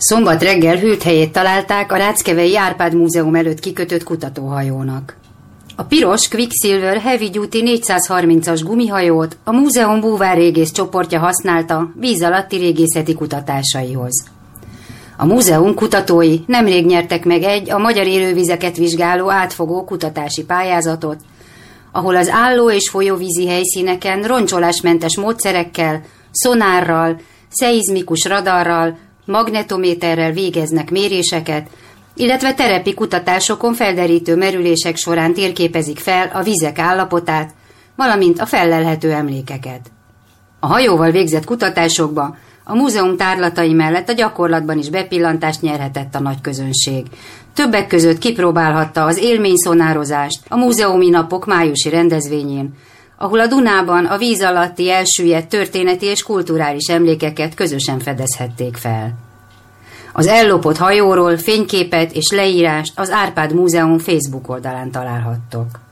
Szombat reggel hűlt helyét találták a Ráckevei Árpád Múzeum előtt kikötött kutatóhajónak. A piros Quicksilver Heavy Duty 430-as gumihajót a múzeum búvárrégész csoportja használta víz alatti régészeti kutatásaihoz. A múzeum kutatói nemrég nyertek meg a magyar élővizeket vizsgáló átfogó kutatási pályázatot, ahol az álló- és folyóvízi helyszíneken roncsolásmentes módszerekkel, szonárral, szeizmikus radarral, magnetométerrel végeznek méréseket, illetve terepi kutatásokon felderítő merülések során térképezik fel a vizek állapotát, valamint a fellelhető emlékeket. A hajóval végzett kutatásokba a múzeum tárlatai mellett a gyakorlatban is bepillantást nyerhetett a nagy közönség. Többek között kipróbálhatta az élményszonározást a múzeumi napok májusi rendezvényén, ahol a Dunában a víz alatti elsüllyedt történeti és kulturális emlékeket közösen fedezhették fel. Az ellopott hajóról fényképet és leírást az Árpád Múzeum Facebook oldalán találhattok.